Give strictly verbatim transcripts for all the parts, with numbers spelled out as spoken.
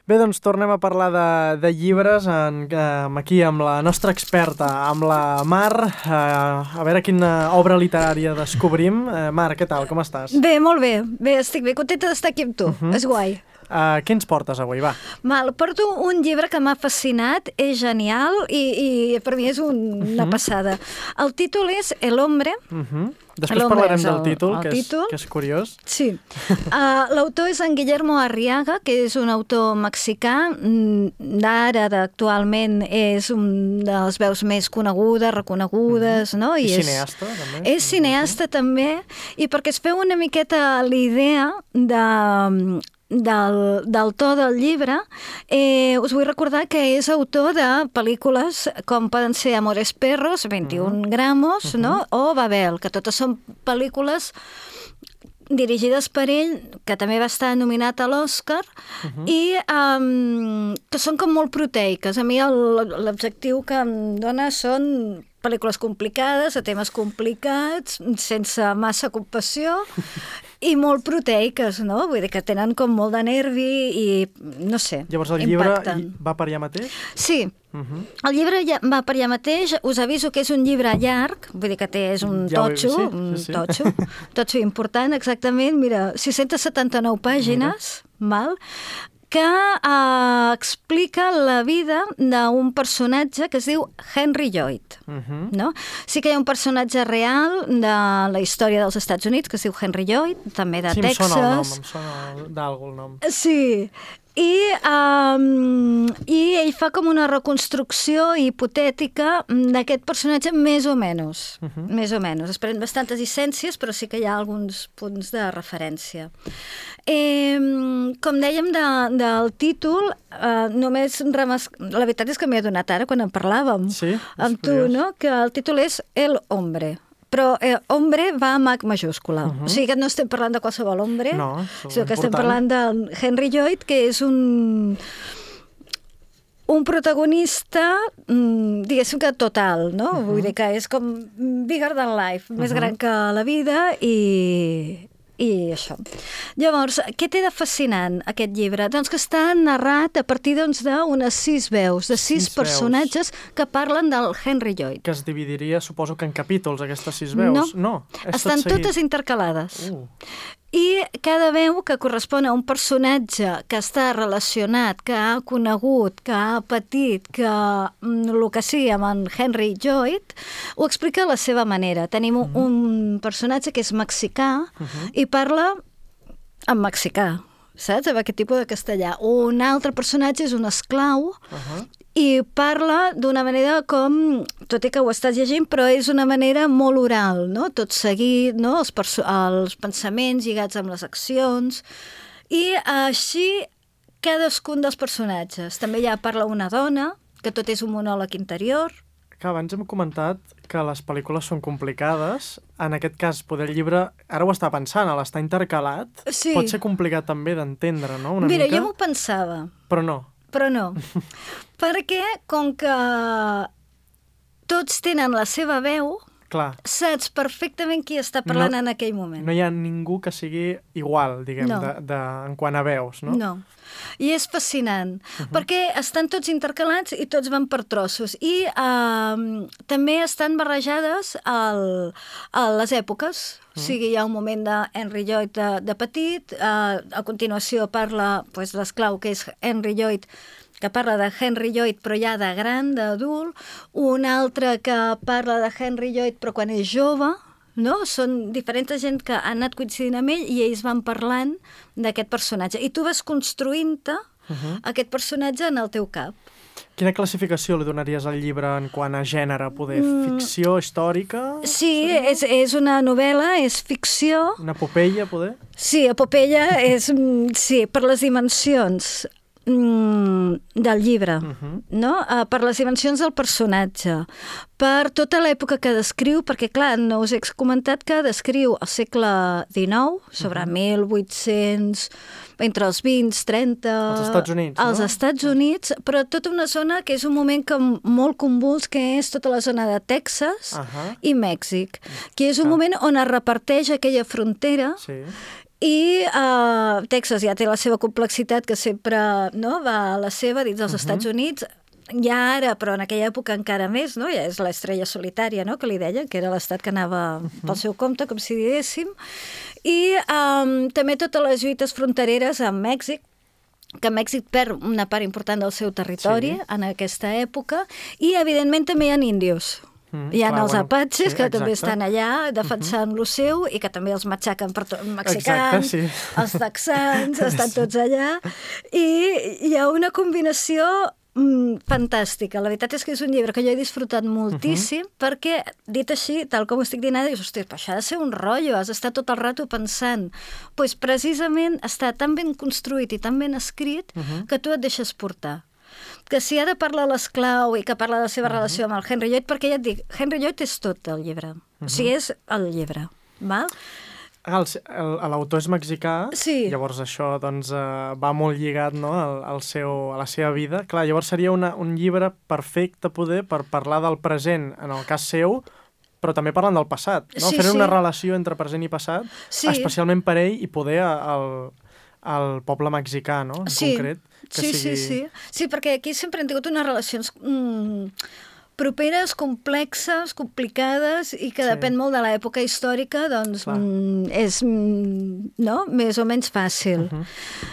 Bé, doncs tornem a parlar de, de llibres en, eh, aquí amb la nostra experta, amb la Mar, eh, a veure quina obra literària descobrim. Eh, Mar, què tal, com estàs? Bé, molt bé. Bé, estic bé contenta d'estar aquí amb tu. Uh-huh. És guai. Uh, què ens portes avui, va? Mal, porto un llibre que m'ha fascinat, és genial i, i per mi és un, una Uh-huh. passada. El títol és El hombre. Uh-huh. Després parlarem del títol, el que, és, títol. que és curiós. Sí. Uh, L'autor és en Guillermo Arriaga, que és un autor mexicà, d'ara, actualment, és un de les veus més conegudes, reconegudes, no? I, I és, cineasta, també. És cineasta, també, i perquè es feu una miqueta l'idea de... Del, del to del llibre, eh, us vull recordar que és autor de pel·lícules com poden ser Amores Perros, vint-i-un uh-huh. gramos, uh-huh. no? O Babel, que totes són pel·lícules dirigides per ell, que també va estar nominat a l'Oscar, uh-huh. i um, que són com molt proteiques. A mi l'objectiu que em dona són pel·lícules complicades, a temes complicats, sense massa compassió, i molt proteiques, no? Vull dir que tenen com molt de nervi i, no sé, Llavors el impacten. llibre va per allà mateix? Sí, Uh-huh. el llibre ja va per allà mateix. Us aviso que és un llibre llarg, vull dir que té, és un Ja ho he totxo, vist, sí, un sí, sí. totxo, totxo important, exactament, mira, sis-centes setanta-nou pàgines, mal, que uh, explica la vida d'un personatge que es diu Henry Lloyd. Uh-huh. No? Sí que hi ha un personatge real de la història dels Estats Units que es diu Henry Lloyd, també de Sí, em Texas. sona el nom, em sona d'algú el nom. Sí, i, um, i ell fa com una reconstrucció hipotètica d'aquest personatge més o menys, uh-huh. més o menys. Es prenen bastantes llicències, però sí que hi ha alguns punts de referència. Eh, com dèiem de, del títol, eh, només remas... la veritat és que m'he adonat ara quan en parlàvem Sí, amb tu, curiós. no? Que el títol és El hombre. Però eh, hombre va amb H majúscula. Uh-huh. O sigui que no estem parlant de qualsevol hombre, No, sinó que estem important. parlant de Henry Lloyd, que és un... un protagonista, diguéssim que total, no? Uh-huh. Vull dir que és com bigger than life, més Uh-huh. gran que la vida i... i això. Llavors, què té de fascinant aquest llibre? Doncs que està narrat a partir doncs, d'unes sis veus, de sis, Sis personatges que parlen del Henry Lloyd. Que es dividiria, suposo que en capítols, aquestes sis veus. No, no és estan tot seguit. totes intercalades. Uh. I cada veu que correspon a un personatge que està relacionat, que ha conegut, que ha patit, que mm, el que sigui amb en Henry Lloyd, ho explica a la seva manera. Tenim uh-huh. un personatge que és mexicà uh-huh. i parla en mexicà, saps? Amb aquest tipus de castellà. Un altre personatge és un esclau Uh-huh. i parla d'una manera com, tot i que ho estàs llegint, però és una manera molt oral, no? Tot seguit, no? Els, perso- els pensaments lligats amb les accions, i així cadascun dels personatges. També ja parla una dona, que tot és un monòleg interior. Que abans hem comentat que les pel·lícules són complicades. En aquest cas, poder el llibre, ara ho està pensant, a l'estar intercalat, Sí. pot ser complicat també d'entendre, no? Una Mira, mica, jo m'ho pensava, però no. però no. Perquè, com que tots tenen la seva veu, Clar, saps perfectament qui està parlant No- en aquell moment. no hi ha ningú que sigui igual, diguem, No. de, de, en quant a veus, no? No. I és fascinant, uh-huh. perquè estan tots intercalats i tots van per trossos. I uh, també estan barrejades el, a les èpoques. Uh-huh. O sigui, hi ha un moment de Henry Lloyd de, de petit, uh, a continuació parla pues, l'esclau, que és Henry Lloyd, que parla de Henry Lloyd però ja de gran, d'adult, un altre que parla de Henry Lloyd però quan és jove, no? Són diferents gent que han anat coincidint amb ell i ells van parlant d'aquest personatge. I tu vas construint-te uh-huh. aquest personatge en el teu cap. Quina classificació li donaries al llibre en quant a gènere? Poder ficció, històrica? Sí, és, és una novel·la, és ficció. Una epopeia, poder? Sí, epopeia és, mm, sí, per les dimensions mm, del llibre, Uh-huh. no? Uh, per les dimensions del personatge, per tota l'època que descriu, perquè, clar, no us he comentat que descriu el segle dinou, sobre uh-huh. mil vuit-cents, entre els vint, trenta... Als Estats Units, als no? Estats Units, però tota una zona que és un moment que molt convuls, que és tota la zona de Texas Uh-huh. i Mèxic, que és un Ah. moment on es reparteix aquella frontera Sí. I uh, Texas ja té la seva complexitat, que sempre no, va a la seva dins dels uh -huh. Estats Units, ja ara, però en aquella època encara més, no? Ja és l'estrella solitària, no? Que li deien, que era l'estat que anava uh -huh. pel seu compte, com si diguéssim. I um, també totes les lluites frontereres amb Mèxic, que Mèxic perd una part important del seu territori sí. en aquesta època, i evidentment també hi ha índios. Mm, hi ha clar, els bueno, apatxes, sí, que exacte. també estan allà defensant uh -huh. lo seu i que també els matxaquen per tots, mexicans, exacte, sí. els texans, estan tots allà, i hi ha una combinació mm, fantàstica. La veritat és que és un llibre que jo he disfrutat moltíssim, uh -huh. perquè, dit així, tal com ho estic dient, dius, hosti, però això ha de ser un rotllo, has d'estar tot el rato pensant. Doncs pues, precisament està tan ben construït i tan ben escrit uh -huh. que tu et deixes portar. Que si ha de parlar l'esclau i que parla de la seva uh -huh. relació amb el Henry Lloyd, perquè ja et dic, Henry Lloyd és tot el llibre. Uh -huh. O sigui, és el llibre. Val? L'autor és mexicà, sí. llavors això doncs, uh, va molt lligat no, al, al seu, a la seva vida. Clar, llavors seria una, un llibre perfecte poder per parlar del present, en el cas seu, però també parlant del passat. No? Sí, Fer sí. una relació entre present i passat, sí. especialment per ell i poder al, al poble mexicà, no? En sí. concret. Que sí, sigui... sí, sí. Sí, perquè aquí sempre han tingut unes relacions mm, properes, complexes, complicades, i que sí. depèn molt de l'època històrica, doncs mm, és mm, no? més o menys fàcil. Uh -huh.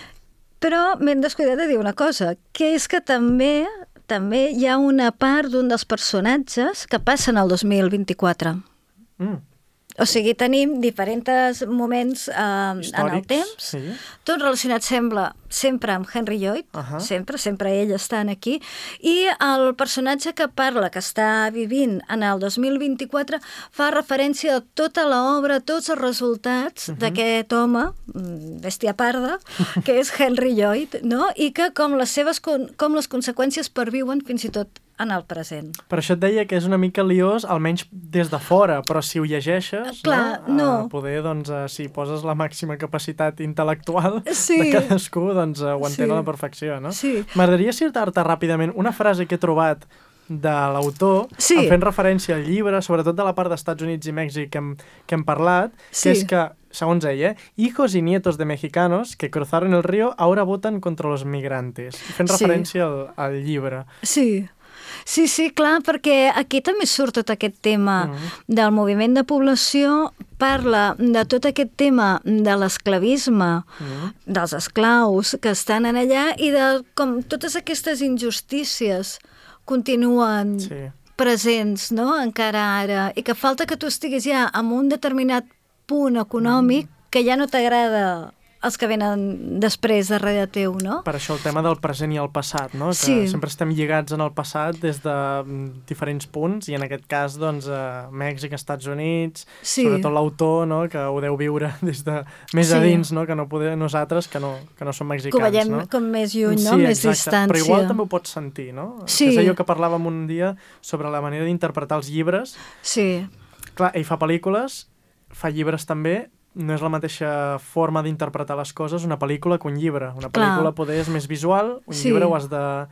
Però m'hem descuidat de dir una cosa, que és que també també hi ha una part d'un dels personatges que passen al dos mil vint-i-quatre. Mm. O sigui, tenim diferents moments eh, en el temps, sí. tot relacionat sembla sempre amb Henry Lloyd, uh -huh. sempre, sempre ell està aquí, i el personatge que parla, que està vivint en el dos mil vint-i-quatre, fa referència a tota l'obra, tots els resultats uh -huh. d'aquest home, bèstia parda, que és Henry Lloyd, no? I que com les seves com les conseqüències perviuen fins i tot en el present. Per això et deia que és una mica liós, almenys des de fora, però si ho llegeixes, clar, no? no. Uh, poder, doncs, uh, si poses la màxima capacitat intel·lectual sí. de cadascú, doncs uh, ho entén sí. a la perfecció, no? Sí. M'agradaria citar-te ràpidament una frase que he trobat de l'autor, sí. fent referència al llibre, sobretot de la part d'Estats Units i Mèxic que hem, que hem parlat, sí. que és que, segons ell, eh, hijos y nietos de mexicanos que cruzaron el río ahora votan contra los migrantes. Fent sí. referència al, al llibre. Sí. Sí, sí, clar, perquè aquí també surt tot aquest tema mm. del moviment de població, parla de tot aquest tema de l'esclavisme, mm. dels esclaus que estan en allà i de com totes aquestes injustícies continuen sí. presents, no?, encara ara, i que falta que tu estiguis ja en un determinat punt econòmic mm. que ja no t'agrada els que venen després darrere teu, no? Per això el tema del present i el passat, no? Que sí. sempre estem lligats en el passat des de diferents punts, i en aquest cas, doncs, a Mèxic, Estats Units, sí. sobretot l'autor, no?, que ho deu viure des de més sí. a dins, no?, que no poder nosaltres, que no, que no som mexicans, que ho veiem no? com més lluny, no? Sí, més exacte. distància. Però igual també ho pots sentir, no? Sí. Que és allò que parlàvem un dia sobre la manera d'interpretar els llibres. Sí. Clar, ell fa pel·lícules, fa llibres també. No és la mateixa forma d'interpretar les coses una pel·lícula que un llibre. Una pel·lícula Clar. poder és més visual, un sí. llibre ho has de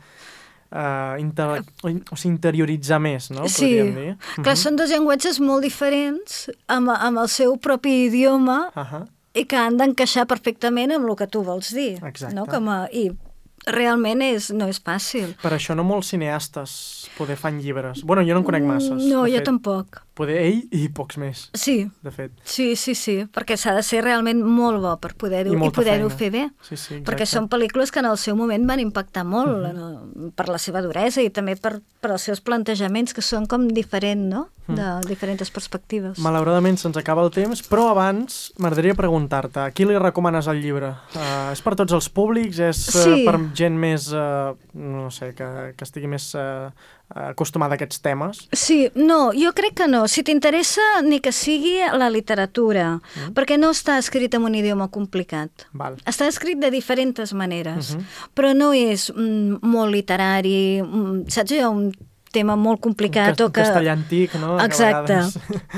uh, inter... o sigui, interioritzar més, no? Sí, podríem dir. clar, uh -huh. són dos llenguatges molt diferents amb, amb el seu propi idioma uh -huh. i que han d'encaixar perfectament amb el que tu vols dir. Exacte. No? Com a, I realment és, no és fàcil. Per això no molts cineastes poder fan llibres. Bueno, jo no en conec masses. No, jo fet. tampoc. Poder ell i pocs més, sí. de fet. Sí, sí, sí, perquè s'ha de ser realment molt bo per poder-ho i, i poder-ho fer bé. Sí, sí, perquè són pel·lícules que en el seu moment van impactar molt uh -huh. no? per la seva duresa i també per, per els seus plantejaments, que són com diferents, no? De uh -huh. diferents perspectives. Malauradament se'ns acaba el temps, però abans m'agradaria preguntar-te, a qui li recomanes el llibre? Uh, és per tots els públics? És sí. uh, per gent més, uh, no sé, que, que estigui més uh, acostumada a aquests temes? Sí, no, jo crec que no. Si t'interessa, ni que sigui la literatura, mm. perquè no està escrit en un idioma complicat. Val. Està escrit de diferents maneres, uh -huh. però no és mm, molt literari, mm, saps? Hi ha un tema molt complicat. Un, cast o que... castellà antic, no? Exacte.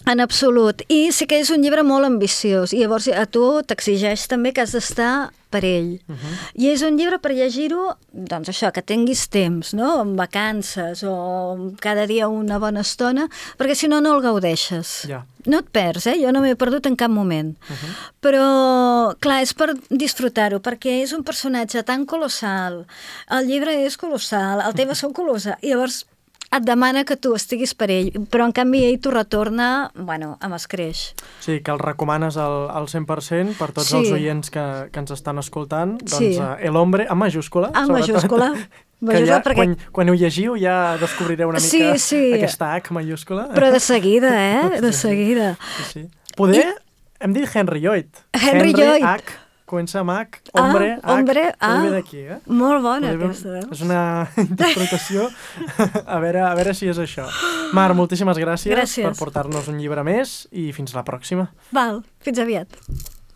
En absolut. I sí que és un llibre molt ambiciós. I llavors a tu t'exigeix també que has d'estar per ell. Uh -huh. I és un llibre per llegir-ho, doncs això, que tinguis temps, no? En vacances o cada dia una bona estona, perquè si no, no el gaudeixes. Ja. No et perds, eh? Jo no m'he perdut en cap moment. Uh -huh. Però, clar, és per disfrutar-ho, perquè és un personatge tan colossal. El llibre és colossal, el tema són colossal. I llavors et demana que tu estiguis per ell, però en canvi ell t'ho retorna, bueno, amb escreix. Sí, que el recomanes al, al cent per cent per tots sí. els oients que, que ens estan escoltant. Doncs sí. uh, El hombre, en majúscula, en sobretot. majúscula. Que ja, perquè... quan, quan ho llegiu ja descobrireu una sí, mica sí. aquesta H majúscula. Però de seguida, eh? De seguida. Sí, sí. Poder, I... hem dit Henry Lloyd. Henry, Henry Lloyd. H, comença amb H, hombre, ah, hombre, H, ah, ve d'aquí, eh? Molt bona Poder, aquesta, veus? És una interpretació, a veure, a veure si és això. Mar, moltíssimes gràcies, gràcies per portar-nos un llibre més i fins la pròxima. Val, fins aviat.